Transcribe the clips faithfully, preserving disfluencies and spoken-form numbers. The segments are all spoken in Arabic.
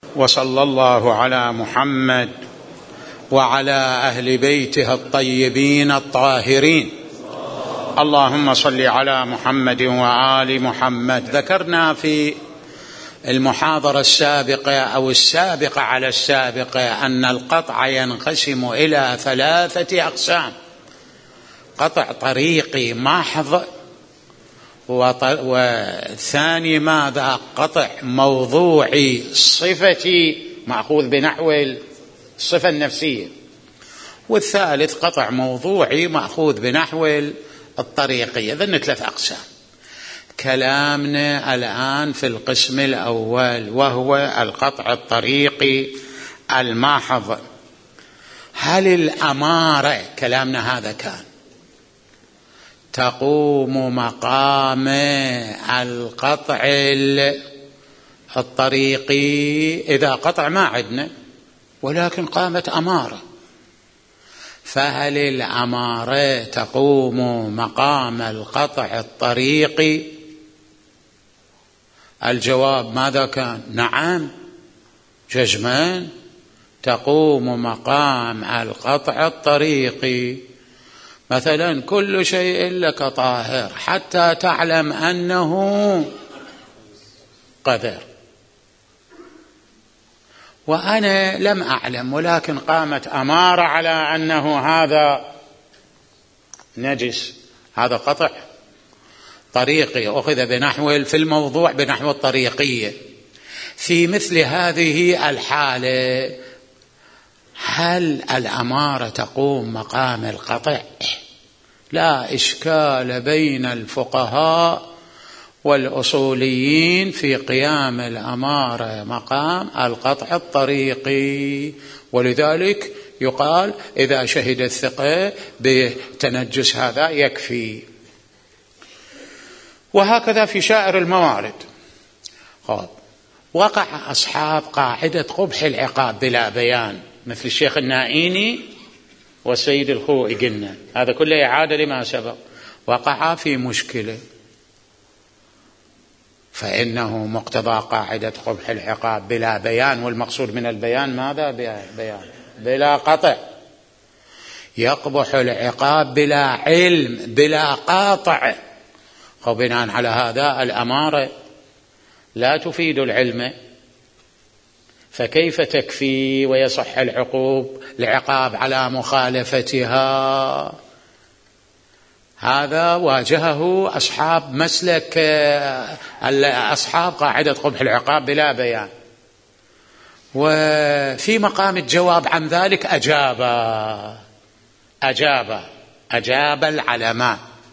وصلى الله على محمد وعلى أهل بيته الطيبين الطاهرين. اللهم صل على محمد وآل محمد. ذكرنا في المحاضرة السابقة أو السابقة على السابقة أن القطع ينقسم إلى ثلاثة أقسام: قطع طريقي محض، والثاني ماذا؟ قطع موضوعي صفتي مأخوذ بنحو الصفة النفسية، والثالث قطع موضوعي مأخوذ بنحو الطريقية. ذن ثلاث أقسام. كلامنا الآن في القسم الأول وهو القطع الطريقي الماحظ. هل الأمارة كلامنا هذا كان تقوم مقام القطع الطريقي؟ إذا قطع ما عدنا ولكن قامت أمارة، فهل الأمارة تقوم مقام القطع الطريقي؟ الجواب ماذا كان؟ نعم جزما تقوم مقام القطع الطريقي. مثلا كل شيء لك طاهر حتى تعلم أنه قذر، وأنا لم أعلم ولكن قامت أمارة على أنه هذا نجس. هذا قطع طريقي أخذ بنحو في الموضوع بنحو الطريقية. في مثل هذه الحالة هل الأمارة تقوم مقام القطع؟ لا إشكال بين الفقهاء والأصوليين في قيام الأمارة مقام القطع الطريقي، ولذلك يقال إذا شهد الثقة بتنجس هذا يكفي، وهكذا في سائر الموارد. خب. وقع أصحاب قاعدة قبح العقاب بلا بيان مثل الشيخ النائيني والسيد الخوئي، قلنا هذا كله إعادة لما سبق. وقع في مشكلة، فإنه مقتضى قاعدة قبح العقاب بلا بيان، والمقصود من البيان ماذا؟ بيان بلا قطع. يقبح العقاب بلا علم بلا قاطع، وبناء على هذا الأمارة لا تفيد العلم، فكيف تكفي ويصح العقوب العقاب على مخالفتها؟ هذا واجهه أصحاب مسلك أصحاب قاعدة قبح العقاب بلا بيان. وفي مقام الجواب عن ذلك أجاب أجاب أجاب العلماء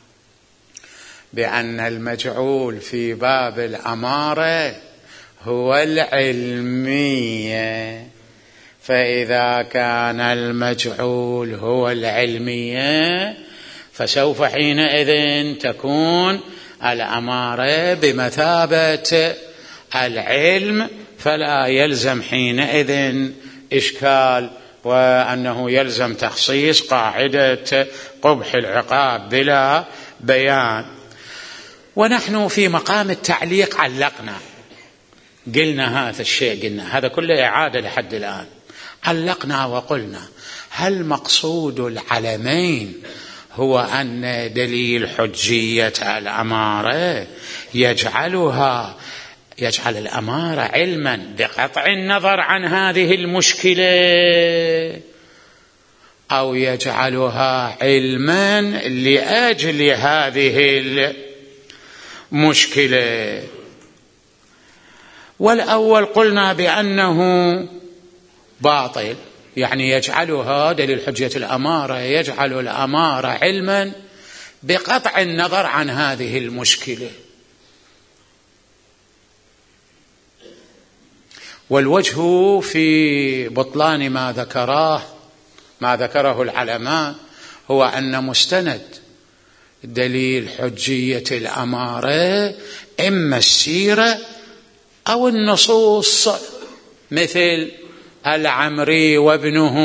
بأن المجعول في باب الأمارة هو العلمية، فإذا كان المجعول هو العلمية فسوف حينئذ تكون الأمارة بمثابة العلم، فلا يلزم حينئذ إشكال وأنه يلزم تخصيص قاعدة قبح العقاب بلا بيان. ونحن في مقام التعليق علقنا، قلنا هذا الشيء، قلنا هذا كله إعادة لحد الآن. علقنا وقلنا هل مقصود العلمين هو أن دليل حجية الأمارة يجعلها يجعل الأمارة علما بقطع النظر عن هذه المشكلة، أو يجعلها علما لأجل هذه المشكلة؟ والأول قلنا بأنه باطل، يعني يجعلها دليل حجية الأمارة يجعل الأمارة علما بقطع النظر عن هذه المشكلة. والوجه في بطلان ما ذكره ما ذكره العلماء هو أن مستند دليل حجية الأمارة إما السيرة أو النصوص، مثل العمري وابنه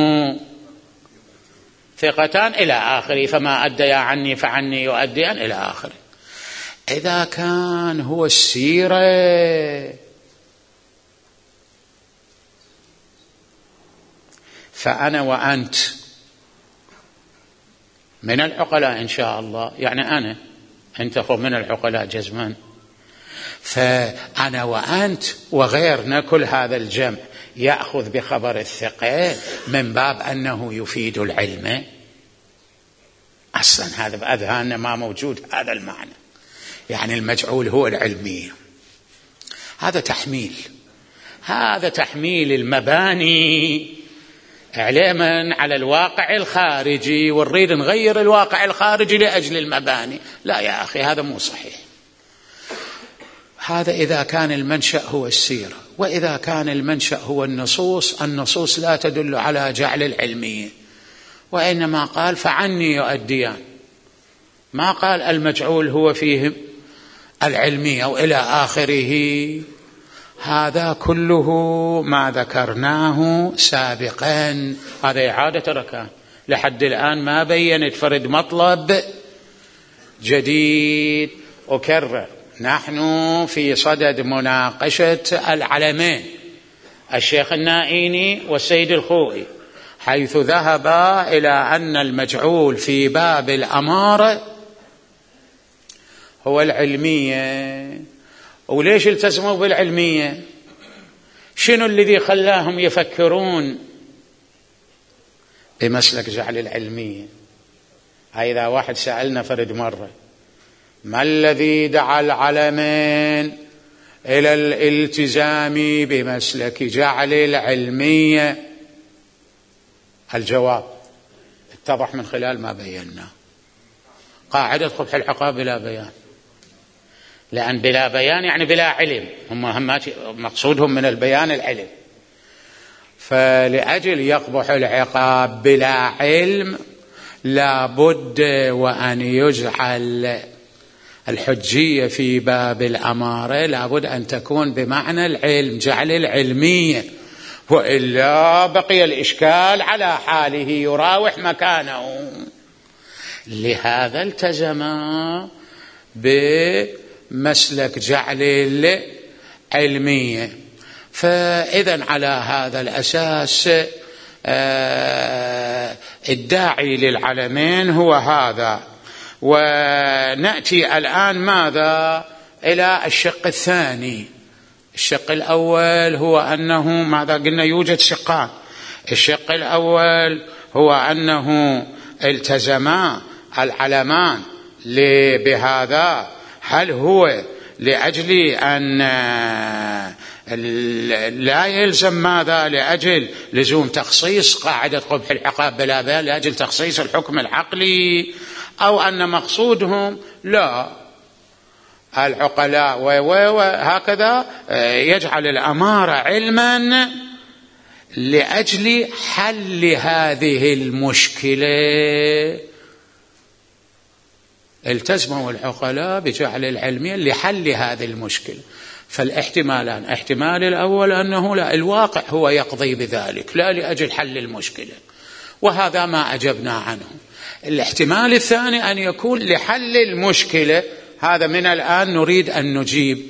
ثقتان إلى آخره، فما أديا عني فعني يؤديان إلى آخره. إذا كان هو السيرة فأنا وأنت من العقلاء إن شاء الله، يعني أنا أنت هو من العقلاء جزمان، فأنا وأنت وغيرنا كل هذا الجمع يأخذ بخبر الثقة من باب أنه يفيد العلم. أصلا هذا بأذهاننا ما موجود هذا المعنى، يعني المجعول هو العلمية. هذا تحميل، هذا تحميل المباني علما على الواقع الخارجي، ونريد نغير الواقع الخارجي لأجل المباني. لا يا أخي، هذا مو صحيح. هذا إذا كان المنشأ هو السيرة، وإذا كان المنشأ هو النصوص، النصوص لا تدل على جعل العلمية، وإنما قال فعني يؤديان، ما قال المجعول هو فيه العلمية وإلى آخره. هذا كله ما ذكرناه سابقا، هذا إعادة ركان. لحد الآن ما بينت فرد مطلب جديد. أكرر، نحن في صدد مناقشة العلمين، الشيخ النائيني والسيد الخوئي، حيث ذهب إلى أن المجعول في باب الأمارة هو العلمية. وليش التزموا بالعلمية؟ شنو الذي خلاهم يفكرون بمسلك جعل العلمية؟ إذا واحد سألنا فرد مرة ما الذي دعا العلمين إلى الالتزام بمسلك جعل العلمية، الجواب اتضح من خلال ما بيناه. قاعدة قبح العقاب بلا بيان، لأن بلا بيان يعني بلا علم، هم مقصودهم من البيان العلم. فلأجل يقبح العقاب بلا علم لا بد وأن يجعل الحجية في باب الأمارة لا بد أن تكون بمعنى العلم، جعل العلمية، وإلا بقي الإشكال على حاله يراوح مكانه. لهذا التزم بمسلك جعل العلمية. فإذا على هذا الأساس الداعي للعلمين هو هذا. ونأتي الآن ماذا إلى الشق الثاني. الشق الأول هو أنه ماذا قلنا؟ يوجد شقان. الشق الأول هو أنه التزما العلمان بهذا، هل هو لأجل أن لا يلزم ماذا لأجل لزوم تخصيص قاعدة قبح العقاب بلا بيان لأجل تخصيص الحكم العقلي، أو أن مقصودهم لا العقلاء وهكذا يجعل الأمارة علما لأجل حل هذه المشكلة. التزموا العقلاء بجعل العلمية لحل هذه المشكلة. فالاحتمالان، احتمال الأول أنه لا الواقع هو يقضي بذلك لا لأجل حل المشكلة، وهذا ما أجبنا عنه. الاحتمال الثاني أن يكون لحل المشكلة، هذا من الآن نريد أن نجيب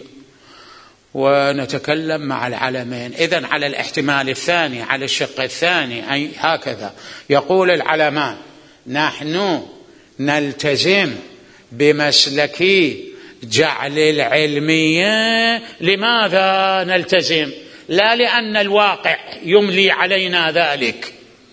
ونتكلم مع العلمين. إذن على الاحتمال الثاني، على الشق الثاني، أي هكذا يقول العلمان نحن نلتزم بمسلك جعل العلمية. لماذا نلتزم؟ لا لأن الواقع يملي علينا ذلك،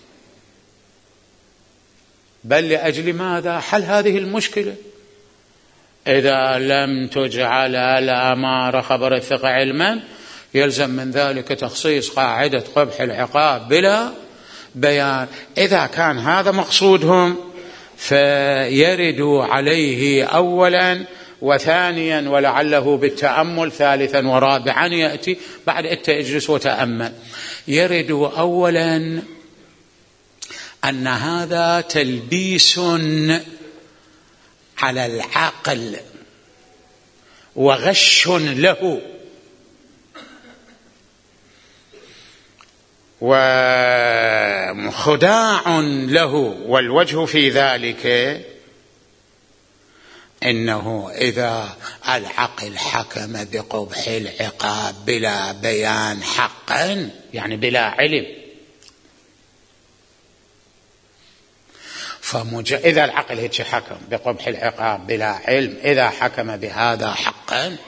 بل لأجل ماذا؟ حل هذه المشكلة. إذا لم تجعل الأمارة خبر الثقة علما يلزم من ذلك تخصيص قاعدة قبح العقاب بلا بيان. إذا كان هذا مقصودهم فيردوا عليه أولا وثانيا ولعله بالتأمل ثالثا ورابعا يأتي بعد أنت اجلس وتأمل. يردوا أولا أن هذا تلبيس على العقل وغش له، وخداع له. والوجه في ذلك إنه إذا العقل حكم بقبح العقاب بلا بيان حقا، يعني بلا علم، فمج... إذا العقل هيك حكم بقبح العقاب بلا علم، إذا حكم بهذا حقا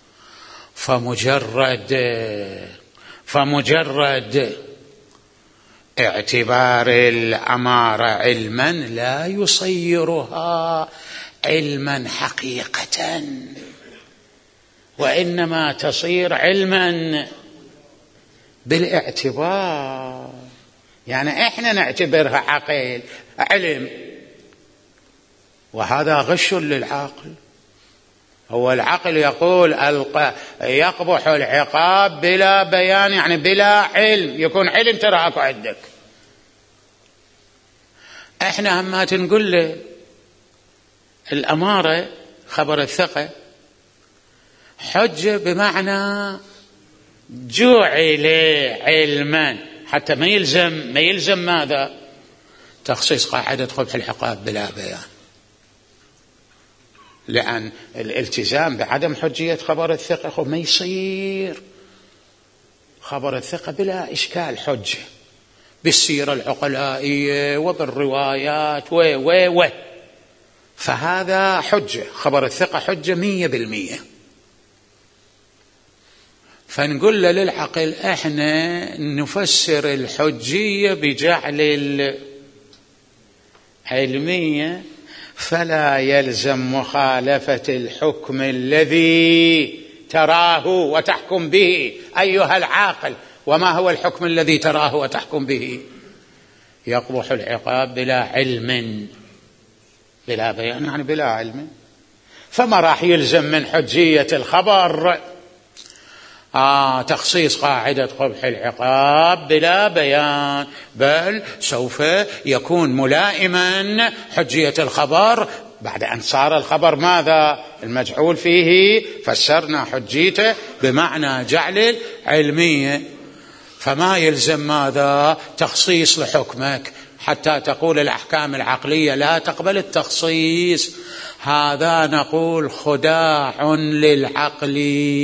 فمجرد فمجرد اعتبار الأمارة علما لا يصيرها علما حقيقة، وإنما تصير علما بالاعتبار. يعني إحنا نعتبرها عقل علم، وهذا غش للعقل. هو العقل يقول يقبح العقاب بلا بيان، يعني بلا علم، يكون علم ترى اكو عندك. احنا همات نقول له الأمارة خبر الثقة حجة بمعنى جعل علما، حتى ما يلزم ما يلزم ماذا؟ تخصيص قاعدة قبح العقاب بلا بيان، لأن الالتزام بعدم حجية خبر الثقة ما يصير. خبر الثقة بلا إشكال حجة بالسيرة العقلائية وبالروايات و و و فهذا حجة، خبر الثقة حجة مية بالمية. فنقول له للعقل احنا نفسر الحجية بجعل العلمية، فلا يلزم مخالفة الحكم الذي تراه وتحكم به أيها العاقل. وما هو الحكم الذي تراه وتحكم به؟ يقبح العقاب بلا علم بلا بيان، يعني بلا علم. فما راح يلزم من حجية الخبر آه تخصيص قاعدة قبح العقاب بلا بيان، بل سوف يكون ملائما حجية الخبر بعد أن صار الخبر ماذا؟ المجعول فيه، فسرنا حجيته بمعنى جعل علمية. فما يلزم ماذا؟ تخصيص لحكمك، حتى تقول الأحكام العقلية لا تقبل التخصيص. هذا نقول خداع للعقل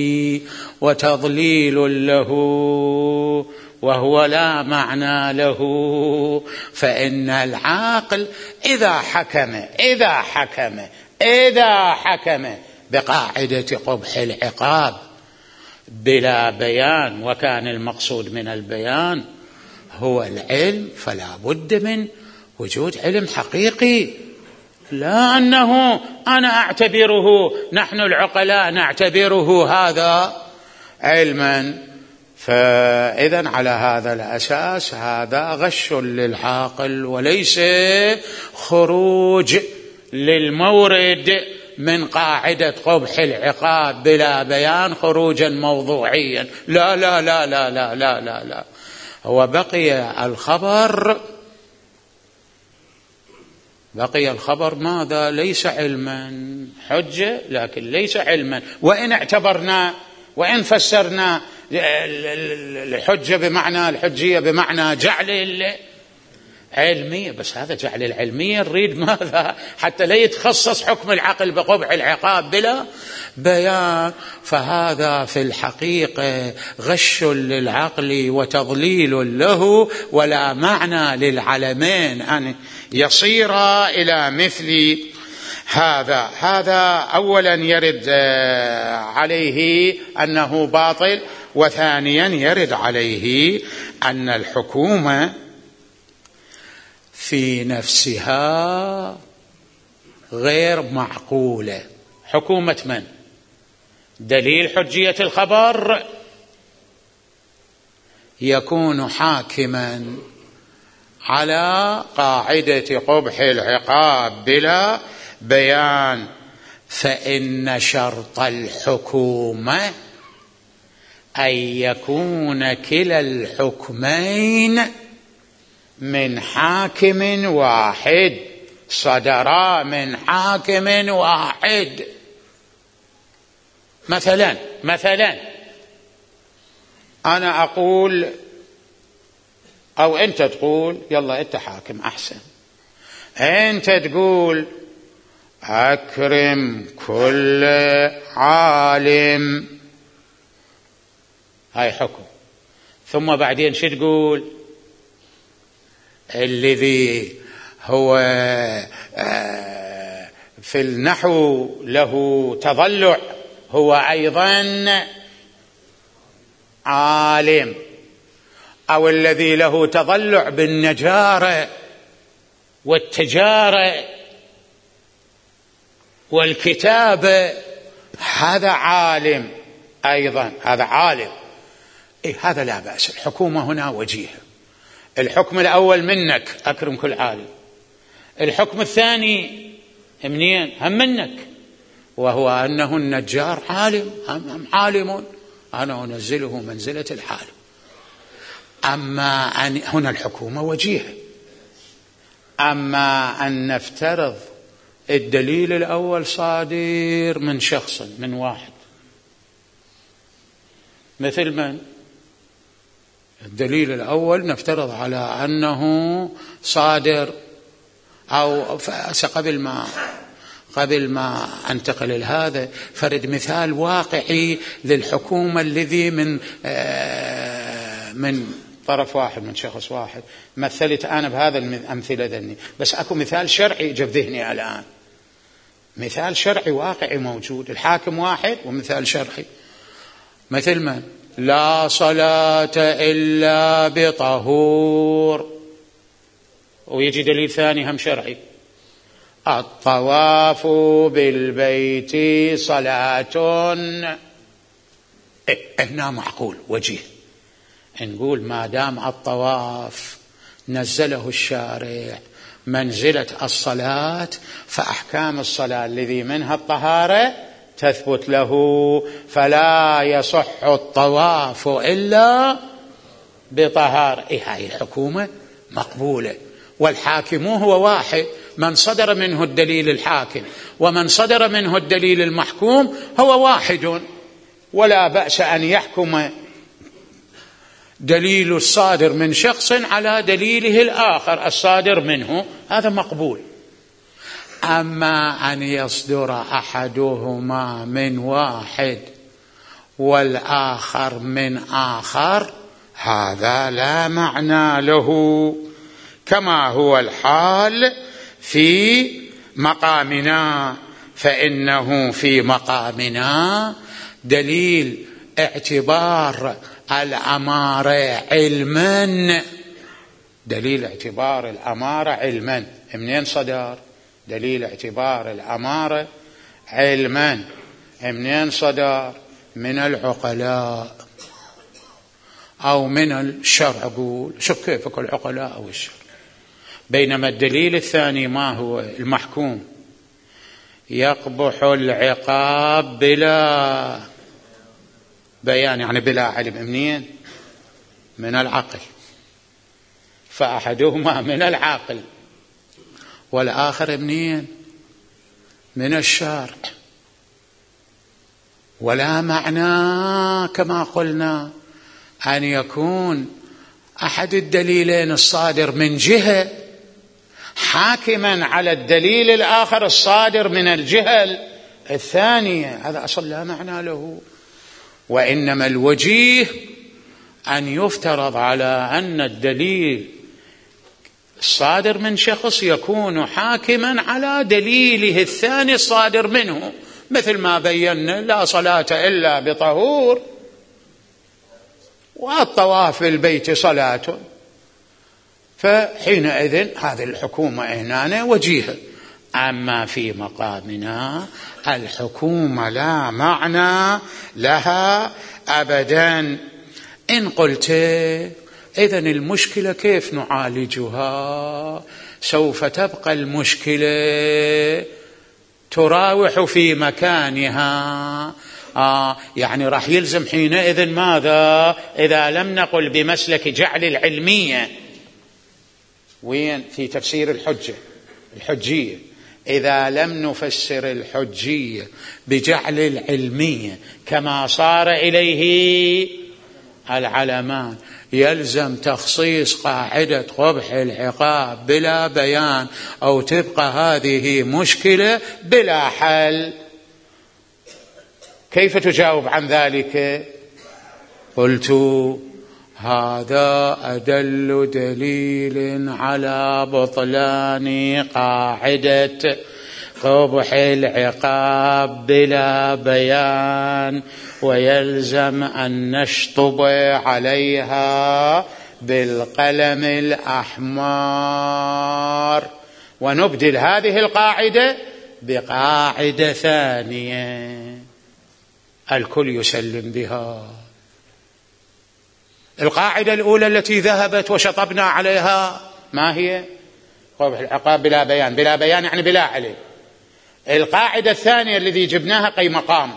وتضليل له، وهو لا معنى له. فإن العاقل إذا حكم إذا حكم إذا حكم بقاعدة قبح العقاب بلا بيان، وكان المقصود من البيان هو العلم، فلا بد من وجود علم حقيقي، لا أنه أنا أعتبره، نحن العقلاء نعتبره هذا علما. فإذا على هذا الأساس هذا غش للعاقل، وليس خروج للمورد من قاعدة قبح العقاب بلا بيان خروجا موضوعيا. لا لا لا لا لا لا لا, لا. هو بقي الخبر بقي الخبر ماذا؟ ليس علما، حجة لكن ليس علما. وإن اعتبرنا وإن فسرنا الحجة بمعنى الحجية بمعنى جعل العلمية، بس هذا جعل العلمية نريد ماذا؟ حتى لا يتخصص حكم العقل بقبح العقاب بلا بيان. فهذا في الحقيقة غش للعقل وتضليل له، ولا معنى للعلمين أن يصير إلى مثل هذا. هذا أولا يرد عليه أنه باطل، وثانيا يرد عليه أن الحكومة في نفسها غير معقولة. حكومة من؟ دليل حجية الخبر يكون حاكما على قاعدة قبح العقاب بلا بيان، فإن شرط الحكومة أن يكون كلا الحكمين من حاكم واحد، صدرا من حاكم واحد. مثلا مثلا أنا أقول أو أنت تقول، يلا أنت حاكم أحسن، أنت تقول أكرم كل عالم، هاي حكم. ثم بعدين شو تقول؟ الذي هو في النحو له تضلع، هو أيضا عالم، أو الذي له تضلع بالنجارة والتجارة والكتابة هذا عالم أيضا، هذا عالم. إيه هذا لا بأس، الحكومة هنا وجيهة. الحكم الأول منك أكرم كل عالم، الحكم الثاني منين؟ هم منك، وهو أنه النجار عالم، هم عالم، أنا أنزله منزلة العالم. أما أن هنا الحكومة وجيهة. أما أن نفترض الدليل الأول صادر من شخص، من واحد، مثل من؟ الدليل الأول نفترض على أنه صادر، أو قبل ما قبل ما أنتقل لهذا فرد مثال واقعي للحكومة الذي من من طرف واحد، من شخص واحد. مثلت أنا بهذا الأمثلة ذني، بس أكو مثال شرعي جاء ذهني الآن، مثال شرعي واقعي موجود. الحاكم واحد ومثال شرعي، مثل من؟ لا صلاة إلا بطهور، ويجي دليل ثاني هم شرعي، الطواف بالبيت صلاة. إيه هنا معقول وجيه، نقول ما دام الطواف نزله الشارع منزلة الصلاة، فأحكام الصلاة الذي منها الطهارة تثبت له، فلا يصح الطواف إلا بطهارة. إيه هاي الحكومة مقبولة. والحاكم هو واحد، من صدر منه الدليل الحاكم ومن صدر منه الدليل المحكوم هو واحد، ولا بأس أن يحكم دليل الصادر من شخص على دليله الآخر الصادر منه، هذا مقبول. أما أن يصدر أحدهما من واحد والآخر من آخر، هذا لا معنى له، كما هو الحال في مقامنا. فإنه في مقامنا دليل اعتبار الأمارة علما، دليل اعتبار الأمارة علما. منين صدر دليل اعتبار الأمارة علما؟ منين صدر؟ من العقلاء أو من الشرع. قول شوف كيفك العقلاء أو الشرع. بينما الدليل الثاني ما هو؟ المحكوم، يقبح العقاب بلا بيان، يعني بلا علم. منين؟ من العقل، فأحدهما من العاقل والآخر منين؟ من الشارع. ولا معنى كما قلنا أن يكون أحد الدليلين الصادر من جهة حاكما على الدليل الآخر الصادر من الجهة الثانية، هذا أصلا لا معنى له. وإنما الوجيه أن يفترض على أن الدليل الصادر من شخص يكون حاكما على دليله الثاني الصادر منه، مثل ما بينا لا صلاة إلا بطهور، والطواف بالبيت صلاة. فحينئذ هذه الحكومة هنا وجيهة. أما في مقامنا الحكومة لا معنى لها أبدا. إن قلت إذن المشكلة كيف نعالجها؟ سوف تبقى المشكلة تراوح في مكانها. آه يعني راح يلزم حينئذ ماذا؟ إذا لم نقل بمسلك جعل العلمية، وين؟ في تفسير الحجة الحجية، إذا لم نفسر الحجية بجعل العلمية كما صار إليه العلمان، يلزم تخصيص قاعدة قبح العقاب بلا بيان، أو تبقى هذه مشكلة بلا حل. كيف تجاوب عن ذلك؟ قلت هذا أدل دليل على بطلان قاعدة قبح العقاب بلا بيان، ويلزم أن نشطب عليها بالقلم الأحمر ونبدل هذه القاعدة بقاعدة ثانية الكل يسلم بها. القاعدة الأولى التي ذهبت وشطبنا عليها ما هي؟ قبح العقاب بلا بيان. بلا بيان يعني بلا علم. القاعدة الثانية التي جبناها قي مقام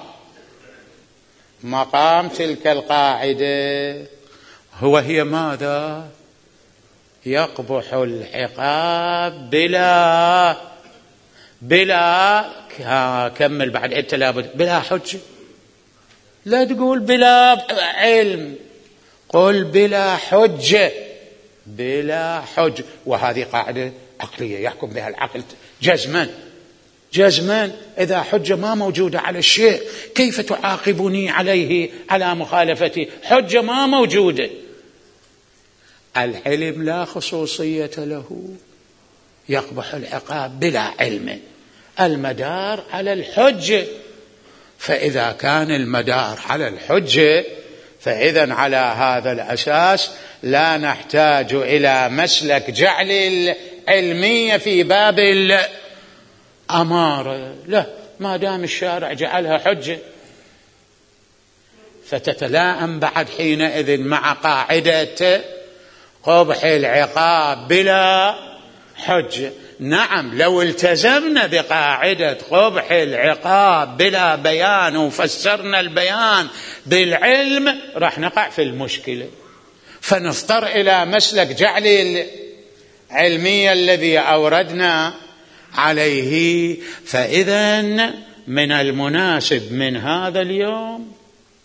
مقام تلك القاعدة هو هي ماذا؟ يقبح العقاب بلا بلا كمل بعد انت لابد بلا حجة. لا تقول بلا علم، قل بلا حجة. بلا حجة، وهذه قاعدة عقلية يحكم بها العقل جزما جزما. إذا حجة ما موجودة على الشيء كيف تعاقبني عليه على مخالفتي؟ حجة ما موجودة. العلم لا خصوصية له، يقبح العقاب بلا علم. المدار على الحجة، فإذا كان المدار على الحجة فإذا على هذا الأساس لا نحتاج إلى مسلك جعل العلمية في باب الأمارة، لا، ما دام الشارع جعلها حجة فتتلائم بعد حينئذ مع قاعدة قبح العقاب بلا حجة. نعم، لو التزمنا بقاعدة قبح العقاب بلا بيان وفسرنا البيان بالعلم راح نقع في المشكلة، فنضطر إلى مسلك جعل العلمية الذي أوردنا عليه. فإذا من المناسب من هذا اليوم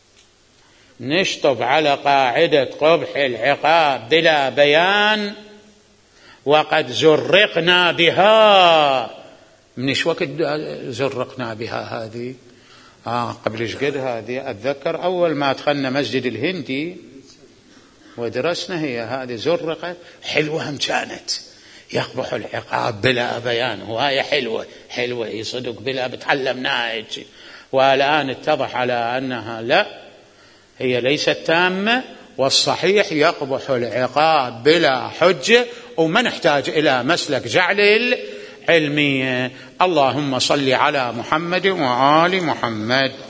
نشطب على قاعدة قبح العقاب بلا بيان، وقد زرقنا بها. من ايش وقت زرقنا بها هذه؟ آه قبل ايش قد هذه؟ أتذكر أول ما دخلنا مسجد الهندي ودرسنا هي هذه زرقت. حلوة هم كانت، يقبح العقاب بلا بيان، وهي حلوة حلوة هي صدق بلا بتعلمناها هيك. والآن اتضح على أنها لا، هي ليست تامة، والصحيح يقبح العقاب بلا حجة، وما نحتاج إلى مسلك جعل العلمية. اللهم صل على محمد وآل محمد.